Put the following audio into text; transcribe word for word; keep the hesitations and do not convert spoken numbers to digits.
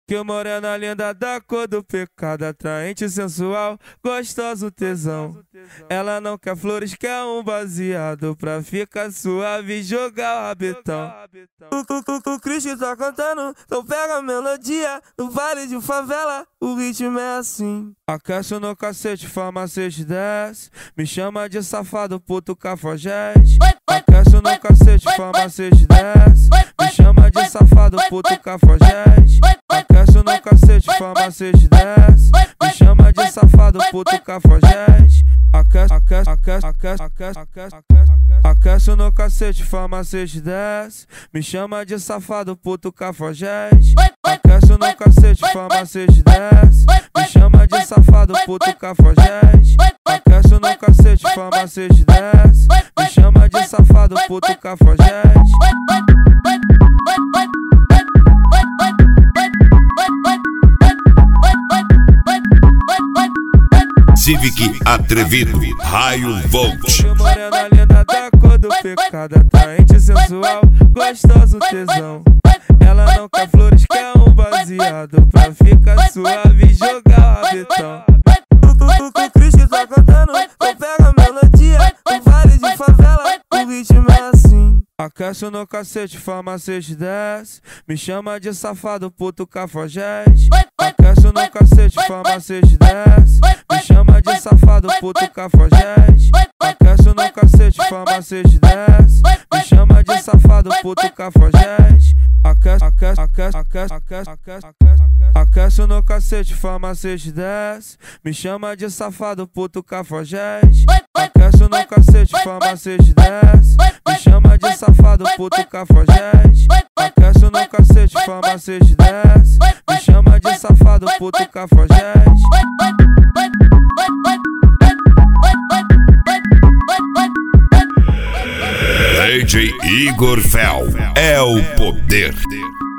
Que morena linda da cor do pecado, atraente, sensual, gostoso, tesão. Ela não quer flores, quer um baseado pra ficar suave e jogar o rabetão. O, o, o Cristo tá cantando, então pega a melodia. No vale de favela, o ritmo é assim. Aquece no cacete, farmacêutico desce. Me chama de safado, puto cafajeste. Aquece no cacete, farmacêutico desce. Me chama de safado, puto cafajeste. Aquece no cacete, farmacêutico desce. Me chama de safado, puto cafajeste. Aquece, aquece, aquece, aquece, aquece, aquece, aquece. Aquece no cacete, farmacêutico desce. Me chama de safado, puto cafajeste. Aquece no cacete, farmacêutico desce. Me chama de safado, puto cafajeste. Aquece no cacete, farmacêutico desce. Me chama de safado, puto cafajeste. Civic atrevido, raio volt. Morena linda da cor do pecado, atraente, sensual, gostoso, tesão. Ela não quer flores, quer um baseado pra ficar suave e jogar o rabetão. O Cristo tá cantando, então pega a melodia. No vale de favela, o ritmo é assim. Aquece no cacete, farmacêutico desce. Me chama de safado, puto cafajeste. Aquece no cacete, farmacêutico desce. Me chama de safado, puto cafajeste. Aquece no cacete, farmacêutico desce. Me chama de safado, puto cafajeste. Aquece, aquece, aquece, aquece, aquece, aquece, aquece. Aquece no cacete, farmacêutico desce. Me chama de safado, puto cafajeste. Aquece no cacete, farmacêutico desce. Me chama de safado, puto cafajeste. Aquece no cacete, farmacêutico desce. Me chama de safado, puto cafajeste. D J Igor Fel é o poder.